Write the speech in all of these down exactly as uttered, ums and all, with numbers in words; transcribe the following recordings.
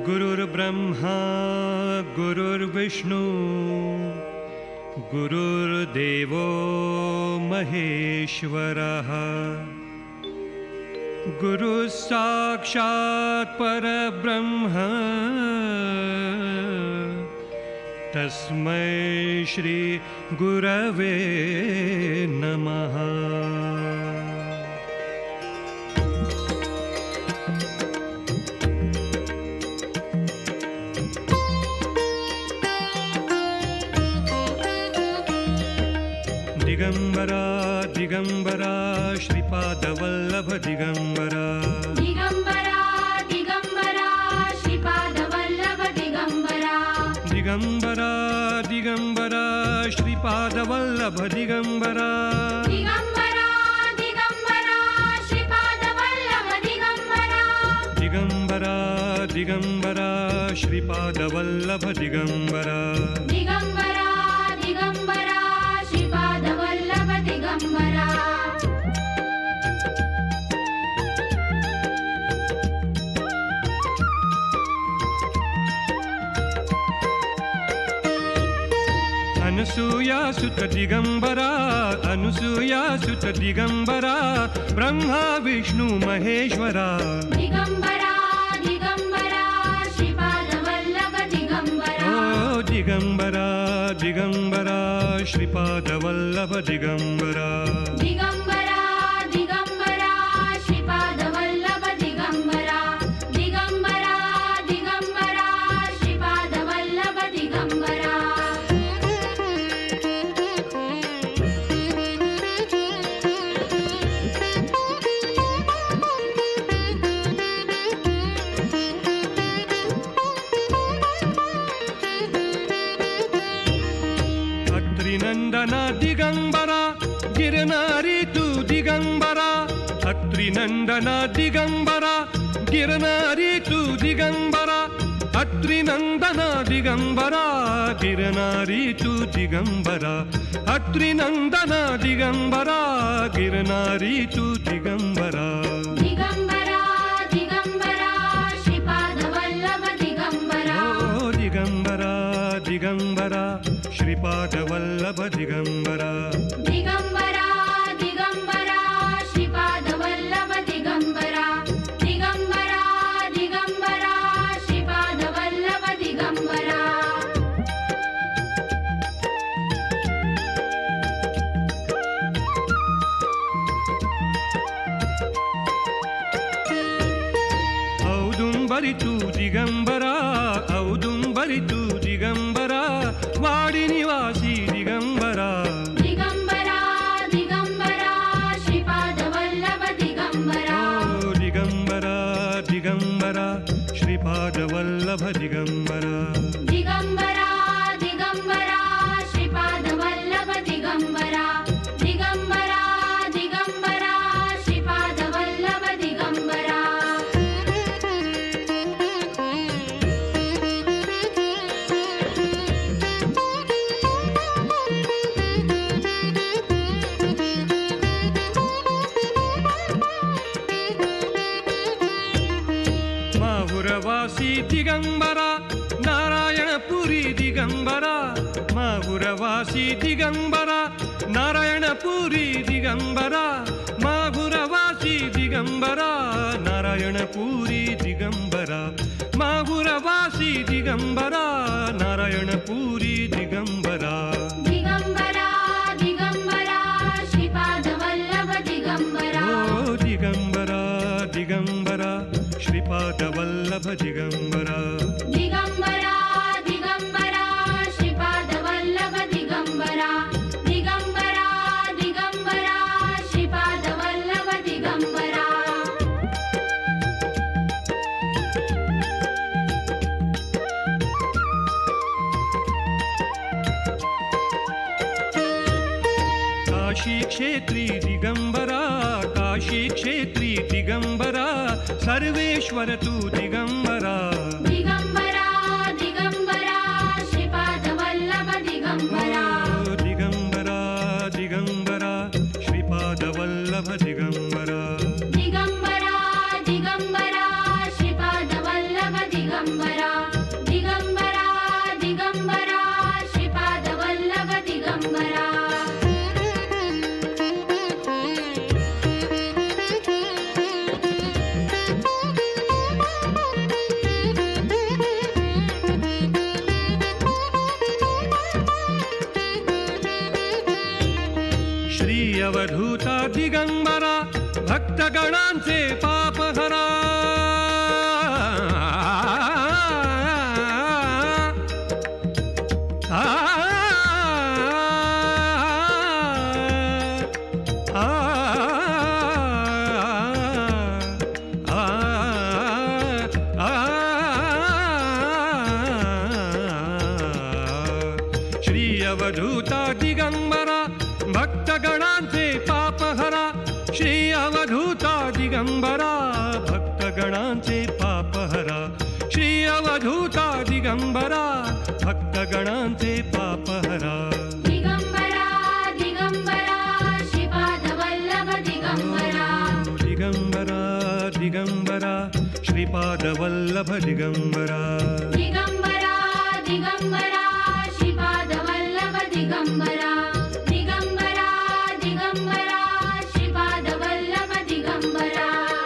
गुरुर्ब्रह्मा गुरुर्विष्णु गुरुर्देवो महेश्वरः गुरुः साक्षात् परब्रह्म तस्मै श्री गुरवे नमः। दिगंबरा दिगंबरा श्रीपादवल्लभ दिगंबरा दिगंबरा दिगंबरा श्रीपादवल्लभ दिगंबरा दिगंबरा दिगंबरा श्रीपादवल्लभ दिगंबरा दिगंबरा दिगंबरा श्रीपादवल्लभ दिगंबरा दिगंबरा दिगंबरा श्रीपादवल्लभ दिगंबरा दिगंबरा दिगंबरा श्रीपादवल्लभ दिगंबरा। अनसूया सुत दिगंबरा अनसूया सुत दिगंबरा ब्रह्मा विष्णु महेश्वरा दिगंबरा दिगंबरा श्रीपादवल्लभ दिगंबरा ओ दिगंबरा दिगंबरा श्रीपादवल्लभ दिगंबरा दिगंबरा दिगंबरा श्रीपादवल्लभ दिगंबरा दिगंबरा दिगंबरा श्रीपादवल्लभ दिगंबरा। अत्रिनंदना दिगंबरा गिरनारी तू दिगंबरा अत्रिनंदना दिगंबरा गिरनारी तू दिगंबरा अत्रिनंदना दिगंबरा गिरनारी तू दिगंबरा अत्रिनंदना दिगंबरा गिरनारी तू दिगंबरा दिगंबरा दिगंबरा श्रीपादवल्लभ दिगंबरा ओ दिगंबरा दिगंबरा श्रीपादवल्लभ दिगंबरा दिगंबरा दिगंबरा श्रीपादवल्लभ दिगंबरा दिगंबरा दिगंबरा श्रीपादवल्लभ दिगंबरा। औदुंबरी तू दिगंबरा औदुंबरी तू दिगंबरा वाडी निवासी दिगंबरा दिगंबरा दिगंबरा श्रीपादवल्लभ दिगंबरा ओ दिगंबरा दिगंबरा श्रीपादवल्लभ दिगंबरा दिगंबरा दिगंबरा श्रीपादवल्लभ दिगंबरा दिगंबरा दिगंबरा श्रीपादवल्लभ दिगंबरा। माहुरवासी दिगंबरा नारायणपुरी दिगंबरा माहुरवासी दिगंबरा नारायणपुरी दिगंबरा माहुरवासी दिगंबरा नारायणपुरी दिगंबरा माहुरवासी दिगंबरा नारायणपुरी दिगंबरा दिगंबरा दिगंबरा श्रीपादवल्लभ दिगंबरा ओ दिगंबरा दिगंबरा श्रीपादवल्लभ दिगंबरा दिगंबरा दिगंबरा श्रीपादवल्लभ दिगंबरा दिगंबरा दिगंबरा श्रीपादवल्लभ दिगंबरा। काशी क्षेत्री दिगंबरा काशी क्षेत्री दिगंबरा सर्वेश्वर तू दिगंबरा दिगंबरा दिगंबरा श्रीपादवल्लभ दिगंबरा ओ दिगंबरा दिगंबरा श्रीपादवल्लभ दिगंबरा दिगंबरा दिगंबरा श्रीपादवल्लभ दिगंबरा अवधूता दिगंबरा भक्तगणांचे पापहरा अवधूता दिगंबरा भक्तगणांचे पापहरा श्री अवधूता दिगंबरा भक्तगणांचे पापहरा श्री अवधूता दिगंबरा भक्तगणांचे पापहरा दिगंबरा दिगंबरा श्रीपाद वल्लभ दिगंबरा दिगंबरा दिगंबरा श्रीपाद वल्लभ दिगंबरा दिगंबरा दिगंबरा श्रीपाद वल्लभ दिगंबरा दिगंबरा दिगंबरा श्रीपाद वल्लभ दिगंबरा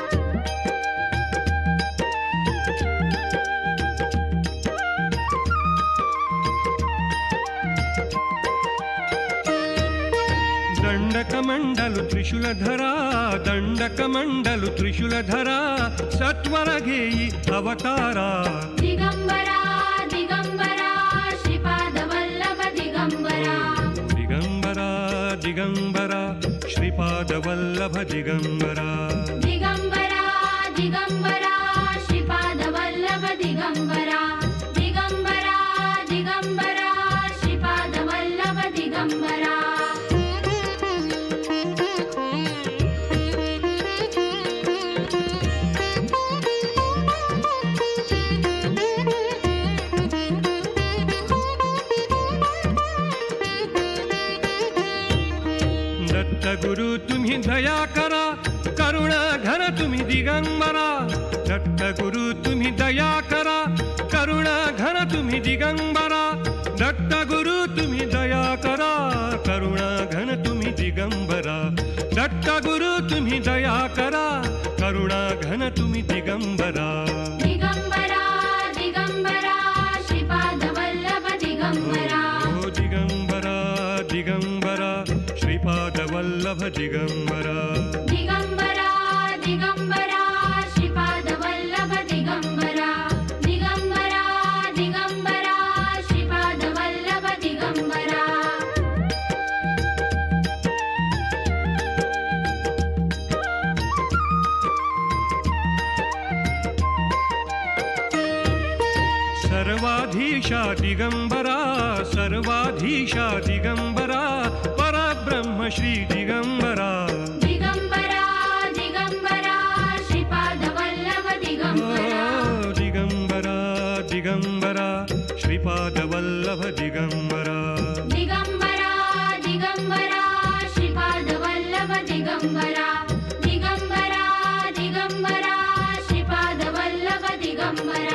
दंडकमंडलु त्रिशूलधरा दंडकमंडलु त्रिशूलधरा सत्वर घेई अवतारा दिगंबरा दिगंबरा श्रीपाद वल्लभ दिगंबरा दिगंबरा दिगंबरा श्रीपाद वल्लभ दिगंबरा दिगंबरा दिगंबरा श्रीपाद वल्लभ दिगंबरा दिगंबरा दिगंबरा श्रीपाद वल्लभ दिगंबरा दत्त गुरु तुम्ही दया करा करुणा घन तुम्ही दिगंबरा दत्त गुरु तुम्ही दया करा करुणा घन तुम्ही दिगंबरा दत्त गुरु तुम्ही दया करा करुणा घन तुम्ही दिगंबरा दत्त गुरु तुम्ही दया करा करुणा घन तुम्ही दिगंबरा दिगंबरा दिगंबरा श्रीपाद वल्लभ दिगंबरा ओ दिगंबरा दिगंबरा श्रीपाद वल्लभ दिगंबरा दिगंबरा दिगंबरा श्रीपाद वल्लभ दिगंबरा दिगंबरा दिगंबरा श्रीपाद वल्लभ दिगंबरा सर्वाधीशा दिगंबरा सर्वाधीशा दिगंबरा परब्रह्म श्री दिगंबरा दिगंबरा दिगंबरा श्रीपाद वल्लभ दिगंबरा ओ दिगंबरा दिगंबरा श्रीपाद वल्लभ दिगंबरा दिगंबरा दिगंबरा श्रीपाद वल्लभ दिगंबरा दिगंबरा दिगंबरा श्रीपाद वल्लभ दिगंबरा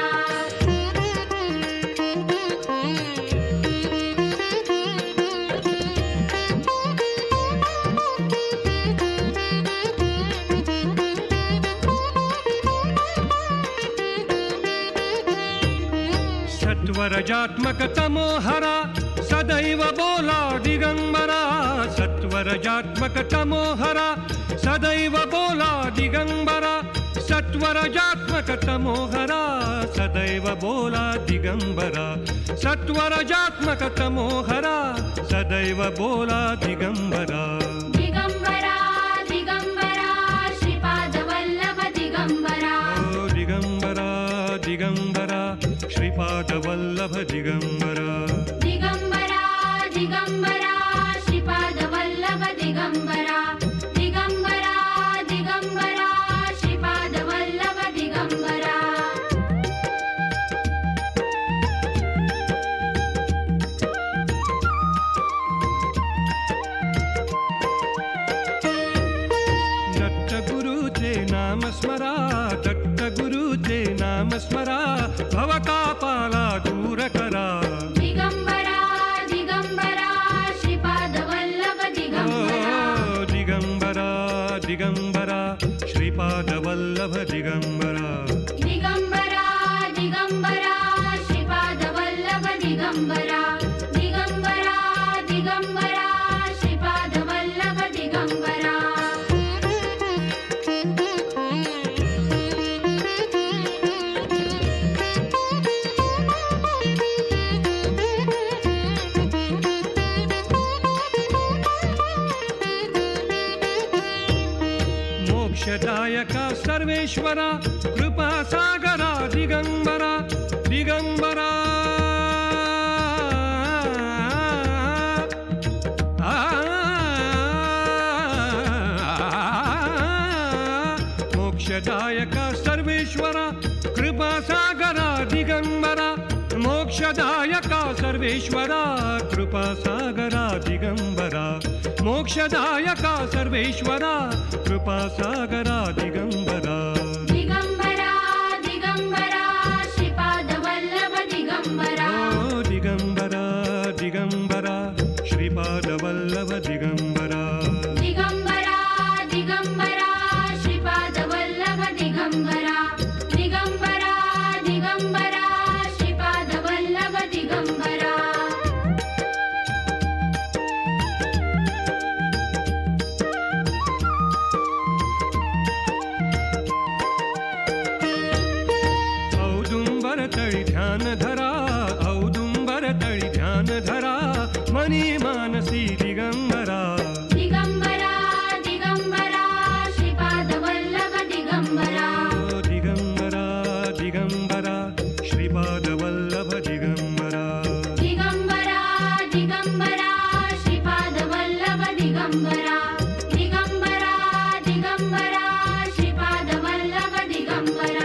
सत्वरजात्मक तमोहरा सदैव बोला दिगंबरा सत्वरजात्मक तमोहरा सदैव बोला दिगंबरा सत्वरजात्मक तमोहरा सदैव बोला दिगंबरा सत्वरजात्मक तमोहरा सदैव बोला दिगंबरा दिगंबरा दिगंबरा श्रीपाद वल्लभ दिगंबरा ओ दिगंबरा दिगंबरा श्रीपाद वल्लभ दिगंबरा दिगंबरा दिगंबरा श्रीपाद वल्लभ दिगंबरा दिगंबरा दिगंबरा श्रीपाद वल्लभ दिगंबरा दत्त गुरुचे नाम स्मरा दत्त गुरुचे नाम स्मरा भवतापाला दूर करा दिगंबरा दिगंबरा श्रीपाद वल्लभ दिगंबरा ओ दिगंबरा दिगंबरा श्रीपाद वल्लभ दिगंबरा दिगंबरा दिगंबरा श्रीपाद वल्लभ दिगंबरा दिगंबरा दिगंबरा श्रीपाद वल्लभ दिगंबरा मोक्षदायका सर्वेश्वरा कृपासागरा दिगंबरा दिगंबरा आ, मोक्षदायका सर्वेश्वरा कृपासागरा दिगंबरा मोक्षदायका सर्वेश्वरा कृपासागरा दिगंबरा मोक्षदायका सर्वेश्वरा कृपासागरा दिगंबरा दिगंबरा दिगंबरा श्रीपादवल्लभ दिगंबरा ओ दिगंबरा दिगंबरा श्रीपादवल्लभ दिगंबरा दिगंबरा दिगंबरा श्रीपादवल्लभ दिगंबरा दिगंबरा दिगंबरा श्रीपादवल्लभ दिगंबरा औदुंबर तळी ध्यान धरा औदुंबर तळी ध्यान धरा मनी मानसी दिगंबरा दिगंबरा दिगंबरा श्रीपादवल्लभ दिगंबरा ओ दिगंबरा दिगंबरा श्रीपादवल्लभ दिगंबरा दिगंबरा दिगंबरा श्रीपादवल्लभ दिगंबरा दिगंबरा दिगंबरा श्रीपादवल्लभ दिगंबरा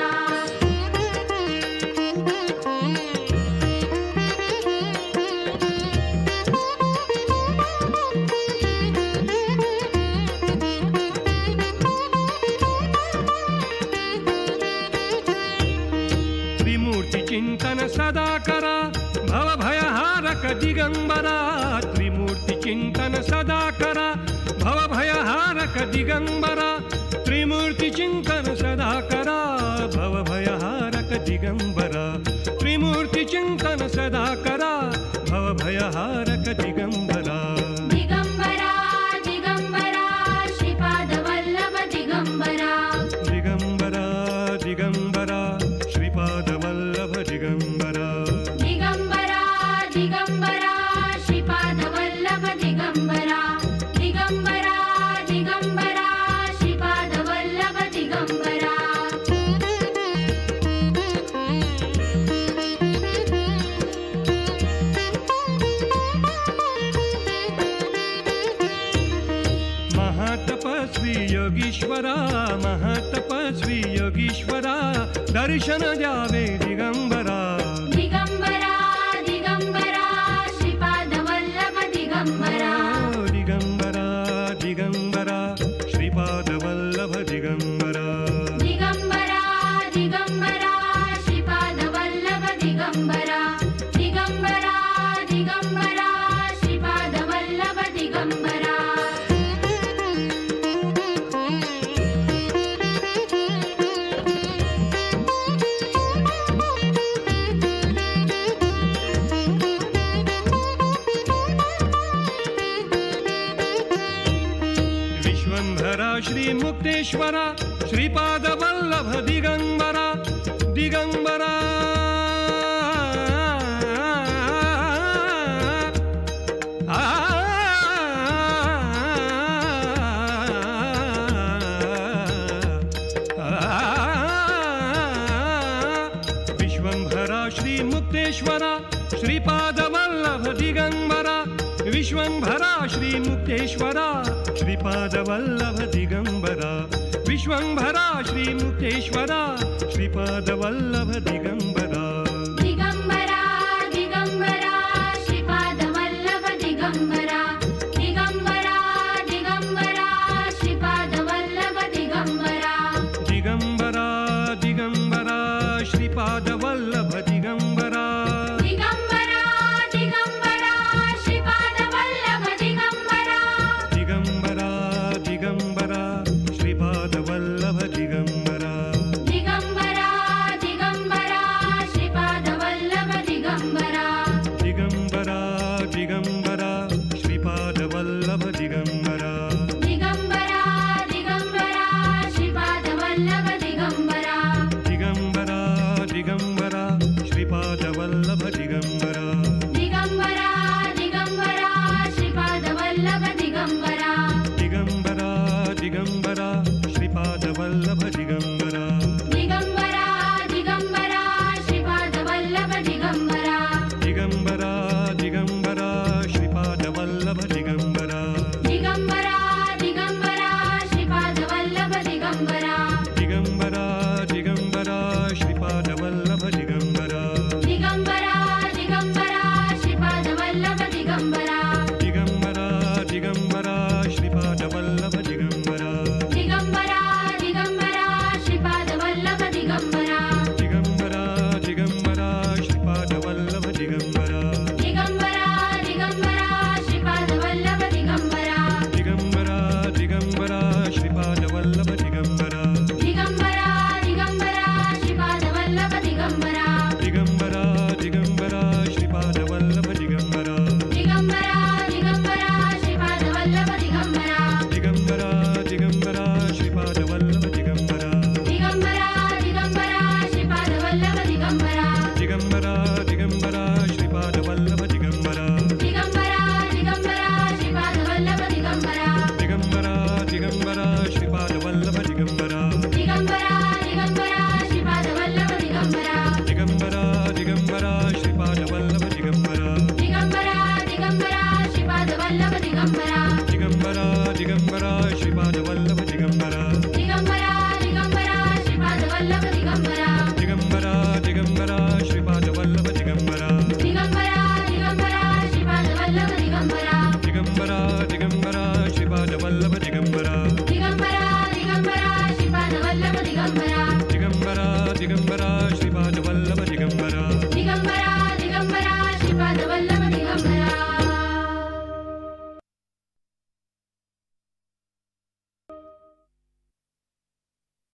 त्रिमूर्ती चिंतन सदा करा भवभयहारक दिगंबरा त्रिमूर्ती चिंतन सदा करा भवभयहारक दिगंबरा त्रिमूर्ती चिंतन सदा करा भवभयहारक दिगंबरा त्रिमूर्ती चिंतन सदा करा भवभयहारक दिगंबरा दिगंबरा दिगंबरा श्रीपादवल्लभ दिगंबरा दिगंबरा दिगंबरा श्रीपादवल्लभ दिगंबरा दिगंबरा दिगंबरा श्रीपादवल्लभ दिगंबरा दिगंबरा दिगंबरा श्रीपादवल्लभ दिगंबरा महातपस्वी योगीश्वरा महातपस्वी योगीश्वरा दर्शन द्यावे दिगंबरा दिगंबरा दिगंबरा श्रीपादवल्लभ दिगंबरा ओ दिगंबरा दिगंबरा श्रीपादवल्लभ दिगंबरा दिगंबरा दिगंबरा श्रीपादवल्लभ दिगंबरा दिगंबरा दिगंबरा श्रीपादवल्लभ दिगंबरा विश्वंभरा श्री मुक्तेश्वरा श्रीपादवल्लभ दिगंबरा दिगंबरा आ, विश्वंभरा श्री मुक्तेश्वरा श्रीपादवल्लभ दिगंबरा विश्वंभरा श्री मुक्तेश्वरा श्रीपादवल्लभ दिगंबरा विश्वंभरा श्री मुक्तेश्वरा श्रीपादवल्लभ दिगंबरा दिगंबरा दिगंबरा श्रीपादवल्लभ दिगंबरा दिगंबरा दिगंबरा श्रीपादवल्लभ दिगंबरा दिगंबरा दिगंबरा श्रीपादवल्लभ दिगंबरा दिगंबरा दिगंबरा श्रीपादवल्लभ दिगंबरा दिगंबरा दिगंबरा श्रीपादवल्लभ दिगंबरा दिगंबरा दिगंबरा श्रीपादवल्लभ दिगंबरा दिगंबरा दिगंबरा श्रीपादवल्लभ दिगंबरा दिगंबरा दिगंबरा श्रीपादवल्लभ दिगंबरा दिगंबरा दिगंबरा श्रीपादवल्लभ दिगंबरा दिगंबरा दिगंबरा श्रीपादवल्लभ दिगंबरा दिगंबरा दिगंबरा श्रीपादवल्लभ श्रीपाद वल्लभ दिगंबरा दिगंबरा दिगंबरा श्रीपाद वल्लभ दिगंबरा दिगंबरा दिगंबरा श्रीपाद वल्लभ दिगंबरा दिगंबरा दिगंबरा श्रीपाद वल्लभ दिगंबरा दिगंबरा दिगंबरा श्रीपाद वल्लभ दिगंबरा दिगंबरा दिगंबरा श्रीपाद वल्लभ दिगंबरा दिगंबरा दिगंबरा श्रीपाद वल्लभ दिगंबरा दिगंबरा दिगंबरा श्रीपाद वल्लभ दिगंबरा दिगंबरा दिगंबरा श्रीपाद वल्लभ दिगंबरा दिगंबरा दिगंबरा श्रीपाद वल्लभ दिगंबरा दिगंबरा दिगंबरा श्रीपाद वल्लभ